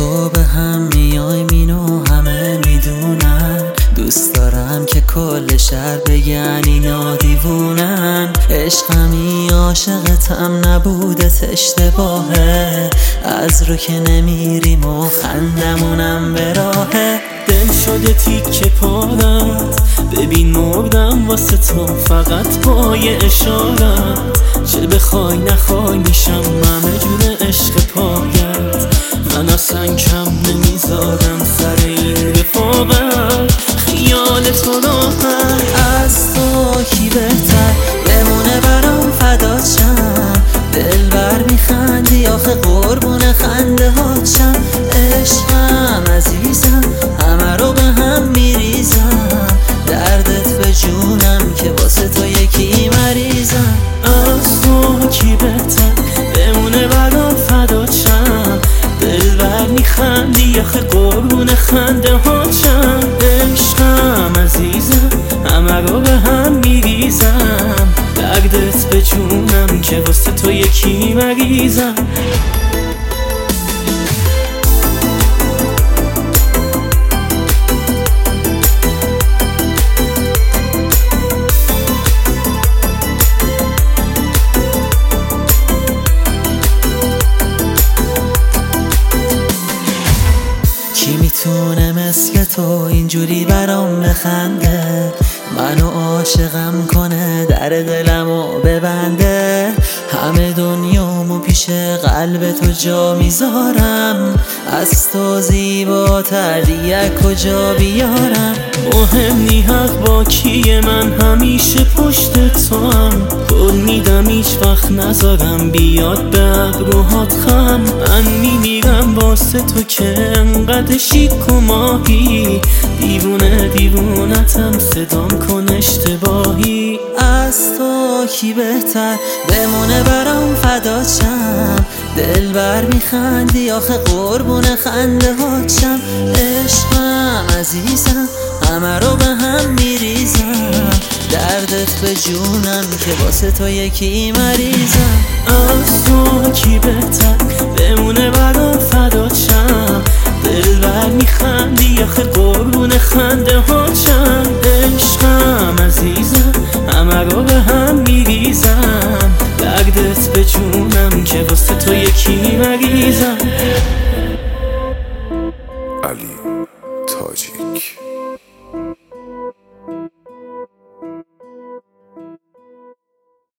تو به هم میای اینو همه میدونن. دوست دارم که کل شهر بگن اینا دیوونن. عشقمی عاشقتم نبودت اشتباهه. از رو که نمیریم و خندمونم به راهه. دل شده تیکه پارت، ببین مردم واسه تو فقط با یه اشارت. چه بخوای نخوای میشم همه جور عشق پایت. من اصلا کم نمیذارم سر این رفاقت. خیال تو راحت از تو کی بهتر بمونه برام فدات شم. دلبر میخندی آخه قربون خنده هاتشم. عشقم عزیزم همه رو به هم میریزم. دردت به جونم که واسه تو یکی مریضم. از تو کی بهتر بمونه برام فدات شم. دلبر میخندی آخه قربون خنده هاتشم. عشقم عزیزم همه رو به هم میریزم. دردت به جونم که واسه تو یکی مریضم. کی میتونه مثل تو اینجوری برام بخنده؟ منو عاشقم کنه در دلمو ببنده. همه دنیامو پیش قلب تو جا میذارم. از تو زیباتر دیگه کجا بیارم؟ مهم نی حق با کیه، من همیشه پشت تو هم. قول میدم هیچ وقت نذارم بیاد به ابروهات خم. من میمیرم واسه تو که انقدر شیک و ماهی. دیوونه دیوونتم صدام کن اشتباهی. از تو کی بهتر بمونه برام فدات شم. دلبر میخندی آخه قربون خنده هاتشم. عشقم عزیزم همه رو به هم میریزم. دردت به جونم که واسه تو یکی مریضم. از تو کی بهتر بمونه برام فدات شم. دلبر میخندی آخه قربون خنده هاتشم. عشقم عزیزم همه رو به هم میریزم. دردت به جونم که واسه تو یکی مریضم. علی تاجیک.